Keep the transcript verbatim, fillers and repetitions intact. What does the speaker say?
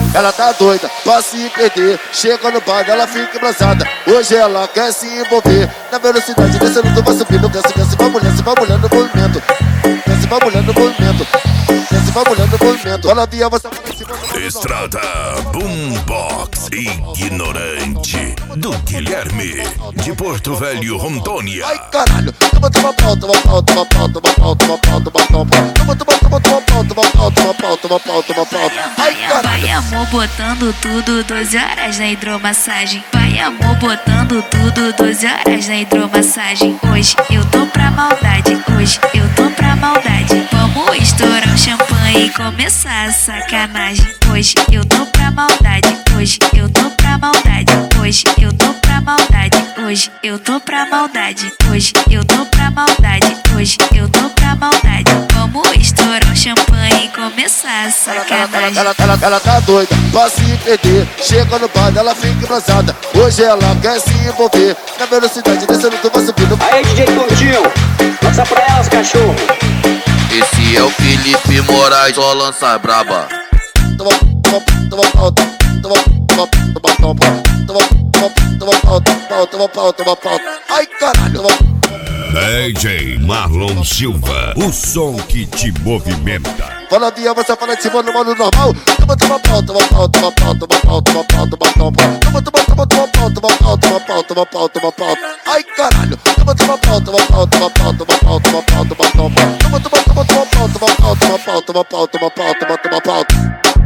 Ela tá doida pra se perder. Chega no bar, ela fica embrasada. Hoje ela quer se envolver. Na velocidade, descendo, tu vai subindo. Desce, desce, vai mulher, se vai mulher no movimento. Desce, vai mulher no movimento. Desce, vai mulher no movimento. Olha a via, você vai cima. Estrada Boombox Ignorante do Guilherme de Porto Velho, Rondônia. Ai caralho, toma, toma pau, toma pau, toma pau, toma pau, toma pau, toma pau, toma, toma, toma, toma pau, toma pau, toma pau, toma pau, toma pau. Ai caralho. Vai amor botando tudo, doze horas na hidromassagem. Vai amor botando tudo, doze horas na hidromassagem. Hoje eu tô pra maldade, hoje eu tô pra maldade. Vamos estourar um champanhe e começar a sacanagem. Hoje eu tô pra maldade, hoje eu tô pra maldade. Hoje eu tô pra maldade, hoje eu tô pra maldade. Hoje eu tô pra maldade, hoje eu tô pra maldade. Vamos estourar um champanhe e começar a sacanagem. Ela, ela, ela, ela tá doida pra se perder. Chega no bar, ela fica embrasada. Hoje ela quer se envolver. Na velocidade, descendo, tu vai subindo. Aí, D J Tontinho, lança pra elas, cachorro. Esse é o Felipe Moraes, só lança braba. Toma, toma, toma pau, toma, toma, toma, toma, toma, toma, toma pau, toma pau, toma pau, toma pau. Ai caralho. D J Marlon Silva, o som que te movimenta. Fala via, você fala de cima no modo normal. Toma, toma pau, toma pau, toma pau, toma pau, toma pau, toma pau. Toma, toma, toma, toma pau, toma pau, toma pau, toma pau, toma pau. Ai caralho. Toma, toma pau, toma pau, toma pau, toma pau, toma pau, toma pau. Toma, toma, toma, toma pau, toma pau, toma pau, toma pau, toma pau, toma pau.